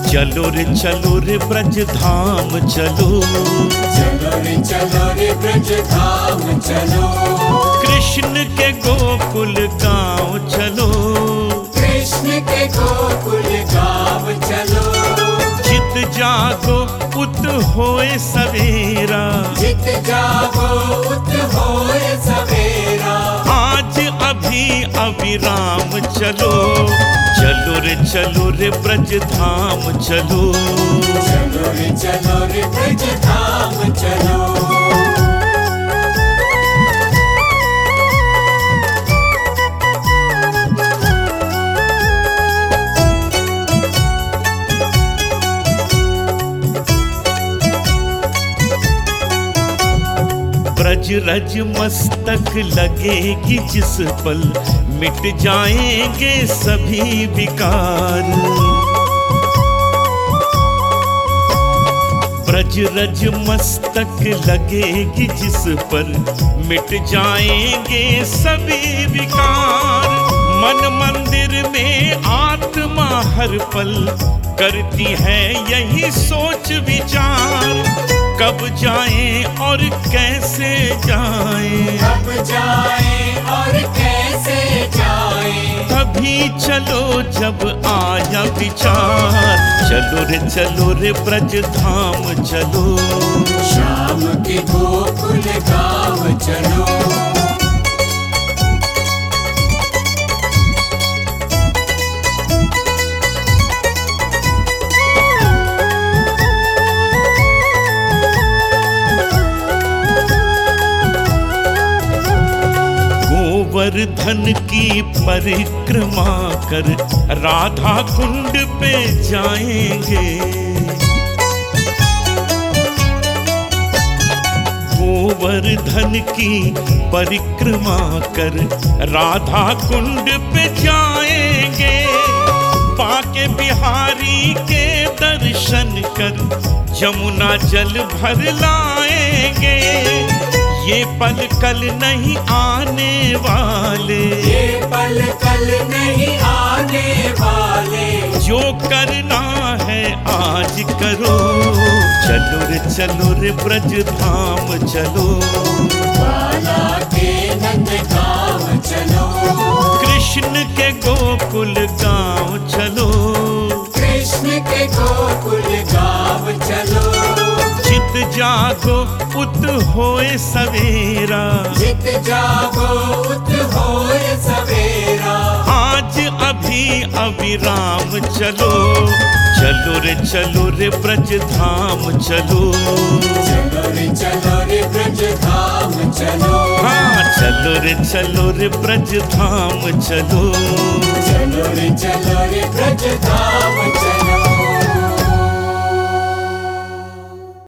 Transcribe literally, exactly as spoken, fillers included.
चलो रे चलो रे ब्रज धाम चलो, चलो रे चलो रे ब्रज धाम चलो, कृष्ण के गोकुल गाँव चलो, कृष्ण के गोकुल गाँव चलो, चित जागो उत होए सवेरा, जित जागो उत होए सवेरा, आज अभी अविराम चलो, चलो रे चलो रे ब्रज धाम चलो, चलो रे चलो रे ब्रज धाम चलो। ब्रज रज मस्तक लगेगी जिस पल, मिट जाएंगे सभी विकार। ब्रज रज मस्तक लगेगी जिस पर, मिट जाएंगे सभी विकार। मन मंदिर में आत्मा हर पल करती है यही सोच विचार, कब जाएं और कैसे जाएं, कब जाएं और कैसे जाएं, तभी चलो जब आया विचार, चलो रे चलो रे ब्रज धाम चलो, श्याम के गोकुल गाँव चलो। गोवर्धन की परिक्रमा कर राधा कुंड पे जाएंगे, गोवर्धन की परिक्रमा कर राधा कुंड पे जाएंगे, पाके बिहारी के दर्शन कर जमुना जल भर लाएंगे। ये पल कल नहीं आने वाले, ये पल कल नहीं आने वाले, जो करना है आज करो, चलो रे चलो रे ब्रज धाम चलो, बाला के नंद गाँव चलो, कृष्ण के गोकुल गाँव चलो, कृष्ण के गोकुल गाँव चलो, चित जागो उत होए सवेरा, जित जागो उत होए सवेरा, आज अभी अविराम चलो, चलो रे चलो रे ब्रज धाम चलो, चलो रे चलो रे ब्रज धाम चलो, हाँ चलो रे चलो रे ब्रज धाम चलो, चलो रे चलो रे ब्रज धाम चलो।